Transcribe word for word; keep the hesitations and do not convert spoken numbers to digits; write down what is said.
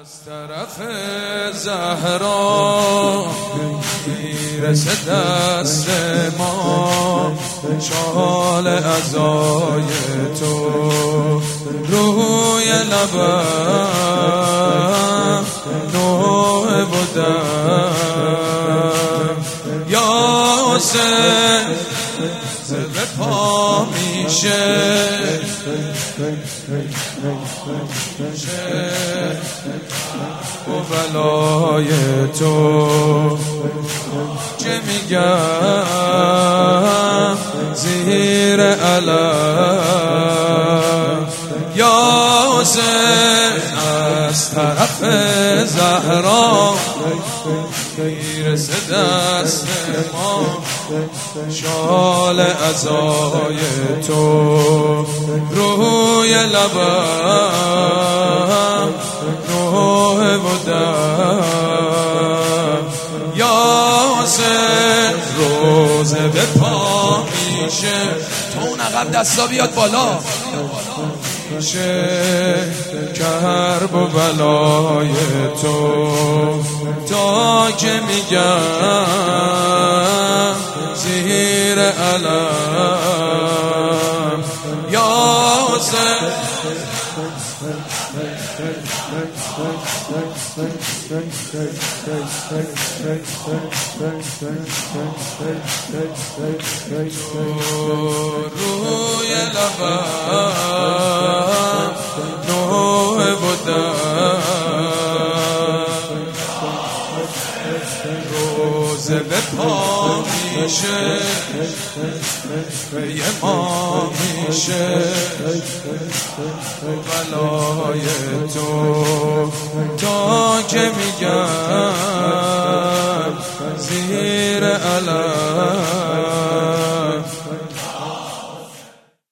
طرف زهرا میرسه دست ما، شال عزای تو روی لبم نوع بودم. یا حسین به پا میشه و بلای تو چه میگم زیر علم. یا حسین از طرف زهرا میرسه دست ما، شال عزای تو روی لبم نوع بودم. یا حسین روزه به پا میشه، تو اون عقب دستا بیاد بالا میشه، کرب و بلای تو تا که میگم زیر علم. یا حسین روی لبم نوع بودم. روزه به پا میشه یه ما میشه بلای تو تا که میگم زیر علم.